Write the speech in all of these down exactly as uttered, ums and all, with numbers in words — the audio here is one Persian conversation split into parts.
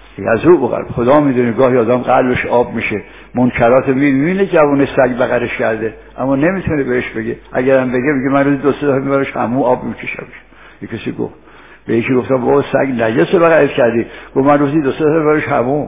یذوب قلب، خدا میدونه گاهی آدم قلبش آب میشه، منکرات میبینه جوون سگ بغلش کرده اما نمیتونه بهش بگه، اگرم بگه میگه من روز دو سه تا میبرش همون آب میکشم. یه کسی گفت به یکی گفتم بابا سگ نجس بغلش کردی، گفت من روزی دو سه تا میبرش همون.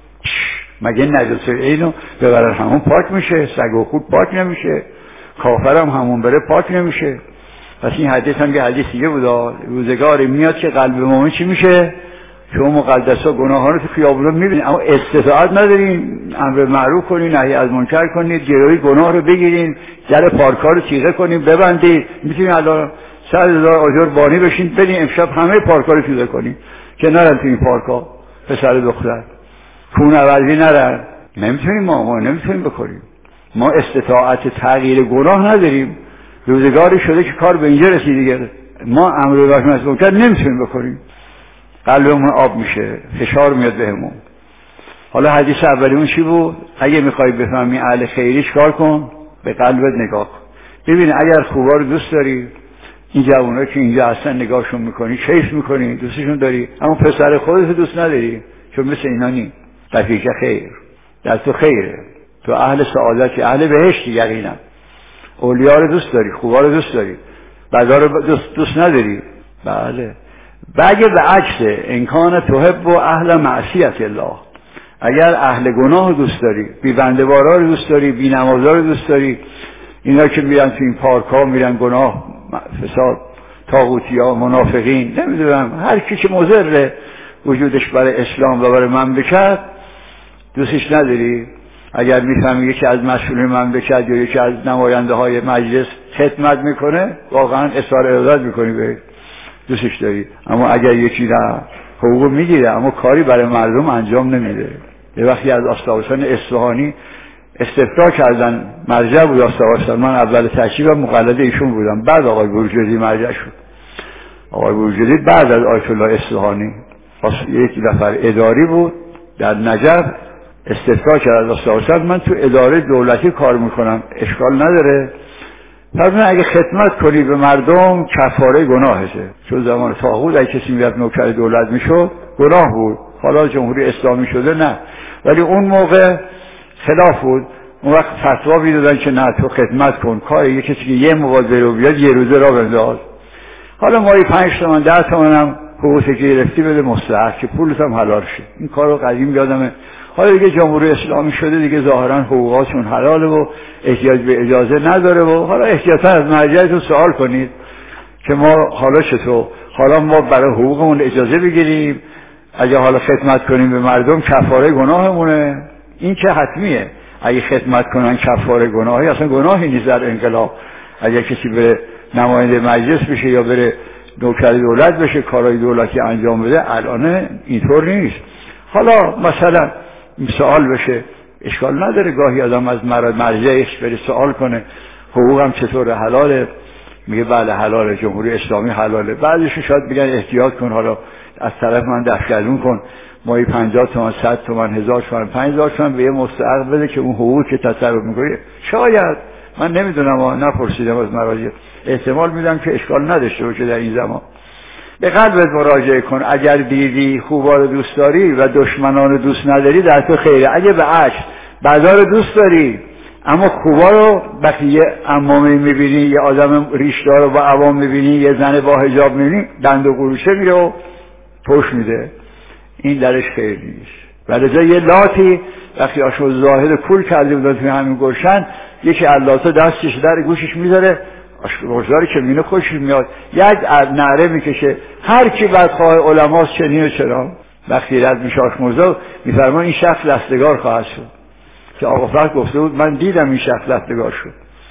مگه نجس اینو ببرن همون پاک میشه؟ سگ و خود پاک نمیشه، کافرم همون بره پاک نمیشه. پس این حدیث هم که حدیث دیگه بود، روزگاری میاد که قلب مومن چی میشه؟ شما مقدسا گناهان رو تو خیابونا میبینید اما استطاعت ندارین امر معروف کنین، نهی از منکر کنید، گروی گناه رو بگیرین، در پارکا رو تیغه کنین ببندید. میتونین الان صد هزار آجر بانی بشین بدین امشب همه پارکا رو تیغه کنین که نرن تو این پارکا پسر دختر کوهنوردی نرن. نمیتونیم، ما ما نمیتونیم بکنیم، ما استطاعت تغییر گناه نداریم. روزگاری شده که کار به اینجا رسید دیگه، ما امر معروف منکر نمیتونیم بکنیم، قلبمون آب میشه، فشار میاد بهمون. حالا حدیث اولیون چی بود؟ اگه میخوای بفهمی اهل خیری چیکار کن؟ به قلبت نگاه کن. ببین اگر خوبا رو دوست داری، این جوونا که اینجا اصلا نگاهشون میکنی کیف میکنی، دوستشون داری، اما پسر خودت دوست نداری چون مثل اینا نی. رفیق خیر در تو خیره، تو اهل سعادتی، اهل بهشتی یقینا. اولیا رو دوست داری، خوبا رو دوست داری، بدا رو دوست, دوست نداری. بله. بگه به عکس انکان تحب و اهل معصیت الله، اگر اهل گناه دوست داری، بی بنده بارا رو دوست داری، بی نمازا رو دوست داری، اینا که میرن تو این پارک ها میرن گناه فساد، طاغوتی ها، منافقین، نمیدونم هر کی که مضر وجودش برای اسلام و برای مملکت دوستش نداری. اگر میفهمی یکی از مسئولین مملکت یا یکی از نماینده های مجلس خدمت میکنه واقعا اظهار ارادت میکنی به دوستش داری. اما اگر یکی نه حقوق میگیره اما کاری برای مردم انجام نمیده. یه وقتی از آستاوسان اصفهانی استفتاء کردن، مرجع بود آستاوسان، من اول تشریفم مقلد ایشون بودم، بعد آقای بروجردی مرجع شد. آقای بروجردی بعد از آیت الله اصفهانی یک نفر اداری بود در نجف، استفتاء کرد از آستاوسان، من تو اداره دولتی کار میکنم اشکال نداره، پس اگه خدمت کنی به مردم کفاره گناهشه. چون زمان طاغوت اگه کسی میاد نوکر دولت میشد گناه بود، حالا جمهوری اسلامی شده نه، ولی اون موقع خلاف بود. اون وقت فتوا میدادن که نه تو خدمت کن، کار یه کسی که یه مواد بره و بیاد یه روزه را بنداز. حالا مایی پنج تومن ده تومن هم حقوقی که گرفتی بده مستحق که پولت هم حلال شد. این کارو قدیم یادمه. حالا دیگه جمهوری اسلامی شده دیگه ظاهرا حقوقاتشون حلاله و احتیاج به اجازه نداره و حالا احتیاطاً از مرجعتون سوال کنید که ما حالا چطور، حالا ما برای حقوقمون اجازه بگیریم، اگه حالا خدمت کنیم به مردم کفاره گناهمونه. این که حتمیه، اگه خدمت کنن کفاره گناهی، اصلا گناهی نیست در انقلاب. اگه کسی بره نماینده مجلس بشه یا بره نوکر دولت بشه کارهای دولتی انجام بده، الان اینطور نیست. حالا مثلا سوال بشه اشکال نداره، گاهی آدم از مرجعش بره سوال کنه حقوقم چطوره، حلاله؟ میگه بله حلاله، جمهوری اسلامی حلاله. بعضیشون شاید بگن احتیاط کن، حالا از طرف من دفترچه کن، مایی پنجاه تومن، صد تومن، هزار تومن، پنج هزار تومن به یه مستحق بده که اون حقوقی که تصرف میکنه. شاید، من نمیدونم، نپرسیدم از مراجع، احتمال میدم که اشکال نداشته باشه در این زمان. به قلبت مراجعه کن. اگر دیدی خوبا رو دوست داری و دشمنان رو دوست نداری در تو خیره. اگه به عکس بدا رو دوست داری اما خوبا رو وقتی یه عمامی میبینی، یه آدم ریشدار رو با عوام میبینی، یه زن با حجاب میبینی، دند و قروشه میره و پشت میده، این درش خیر نیست. ولذا یه لاتی وقتی آشو زاهد کول کرده بودن توی همین گلشن، یکی اللاتا دستش در گوشش میذاره، آشکارزاری که مینه خوش میاد، یک نعره میکشه هر کی بدخواه علماست چنین و چرا. وقتی رد میشه آشمرزا میفرمان این شخص لستگار خواهد شد، که آقا فرد گفته بود من دیدم این شخص لستگار شد.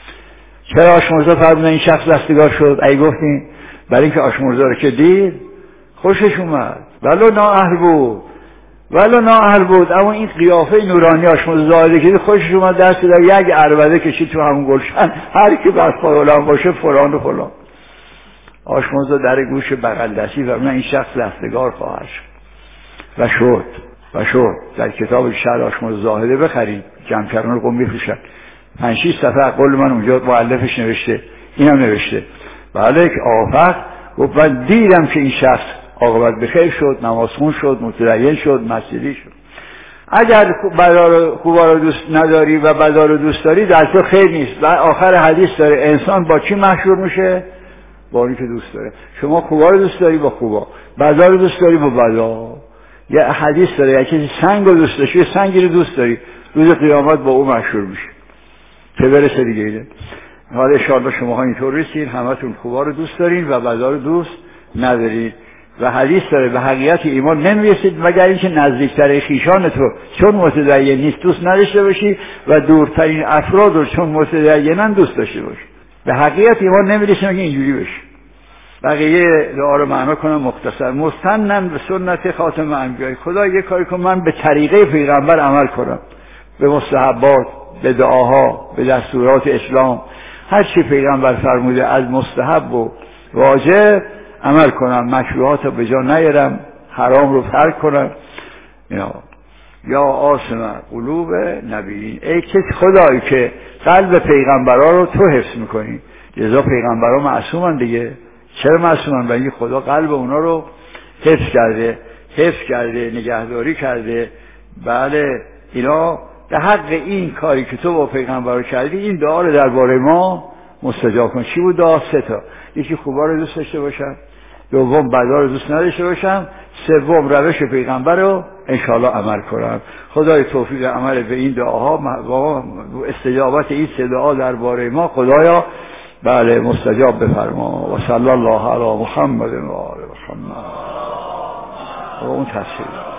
چرا آشمرزا فرمودن این شخص لستگار شد؟ ای گفتین برای اینکه آشمرزا رو که دید خوشش اومد، ولو نااهل بود، ولو نااهل بود، اما این قیافه نورانی آشمرزا ظاهره که خوشش اومد، دست در یک عربده کشید تو همون گلشن، هر کی بدخواه علم باشه فلان و فلان. آشمرزا در گوش بغل دستی فرمودن این شخص لستگار خواهد شد و شد و شد. در کتاب شرح آشمرزا زاهده بخرید، جمکران رو قم میفروشن، پنج شش صفحه قول من اونجا مؤلفش نوشته، اینم نوشته. بله که آفق گفت من دیدم که این شخص عاقبت بخیر شد، نمازخون شد، متدین شد، مسیحی شد. اگر بدا خوبا رو دوست نداری و بدا رو دوست داری در تو خیر نیست. و آخر حدیث داره انسان با چی مشهور میشه؟ با اونی که دوست داره. شما خوبا رو دوست داری با خوبا، بدا رو دوست داری با بدا. یه حدیث داره اگه کسی سنگ رو دوست داشتی، سنگی رو دوست داری، روز قیامت با او مشهور میشه. چه برسه دیگه اینه. حالا ان شاءالله شما ها اینطور رسید، همتون خوبا رو دوست دارین و بدا رو دوست ندارین. و حدیث داره به حقیقت ایمان نمیرسید مگر اینکه نزدیکتر خویشان تو چون متدین نیست دوست نداشته باشی و دورترین افراد رو چون متدینن دوست داشته باشی. به حقیقت ایمان نمیرسید مگر اینجوری بشه. بقیه دعا رو معنا کنم مختصر. مستنن به سنت خاتم انبیاء. خدا یه کاری کنه من به طریقه پیغمبر عمل کنم، به مستحبات، به دعاها، به دستورات اسلام، هر چی پیغمبر فرموده از مستحب و واجب عمل کنم، مکروهات رو به جا نیارم، حرام رو ترک کنم. اینا یا آسم قلوب نبیین. ای که خدایی که قلب پیغمبرا رو تو حفظ میکنی. جزا پیغمبرا معصومن دیگه. چرا معصومن؟ برای خدا قلب اونا رو حفظ کرده، حفظ کرده، نگهداری کرده. بله اینا در حق این کاری که تو با پیغمبر کردی این دعا رو درباره ما مستجاب کن. چی بود دعا؟ سه تا. یکی خوبا رو دوست داشته باشم، دوم بدا رو دوست نداشته باشم، سوم روش پیغمبر رو انشاءالله عمل کنم. خدای توفیق عمل به این دعاها و استجابت این سه دعا درباره ما خدایا بله مستجاب بفرما. و صلی الله علی محمد و آل محمد. و اون تصویر